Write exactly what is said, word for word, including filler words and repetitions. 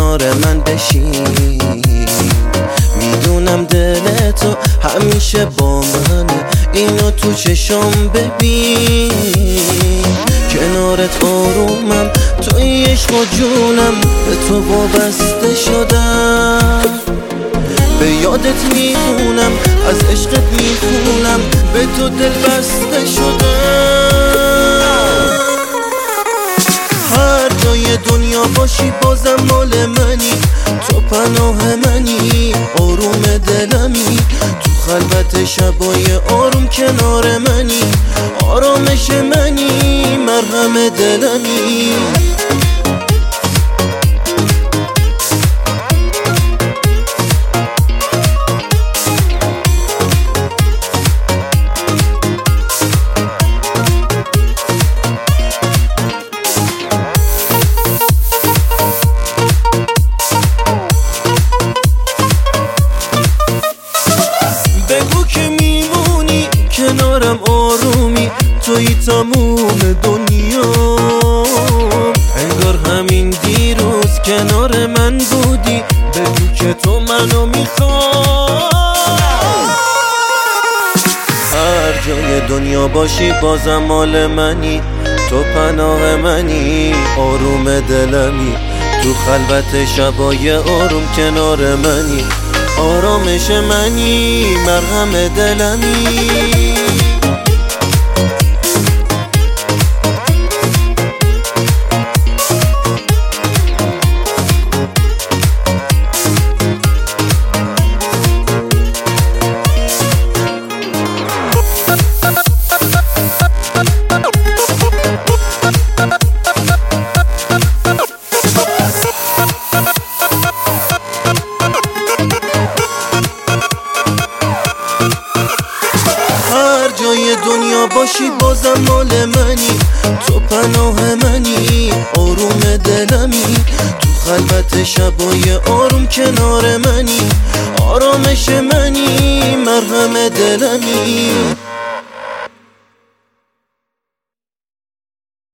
کنار من بشین. میدونم دل تو همیشه با منه، اینو تو چشم ببین. کنارت آرومم، توی عشق و جونم، به تو وابسته شدم. به یادت میمونم، از عشقت میخونم، به تو دل بسته شدم. هر جای دنیا باشی بازم مال منی، تو پناه منی، آروم دلمی. تو خلوت شبای آروم کنار منی، آرامش منی، مرهم دلمی. بگو که میمونی کنارم، آرومی توی تموم دنیا. انگار همین دیروز کنار من بودی، بگو که تو منو میخوای. هر جای دنیا باشی بازم مال منی، تو پناه منی، آروم دلمی. تو خلوت شبای آروم کنار منی، آرامش منی، مرهم دلمی. هر جای دنیا باشی بازم مال منی، تو پناه منی، آروم دلمی. تو خلوت شبای آروم کنار منی، آرامش منی، مرهم دلمی.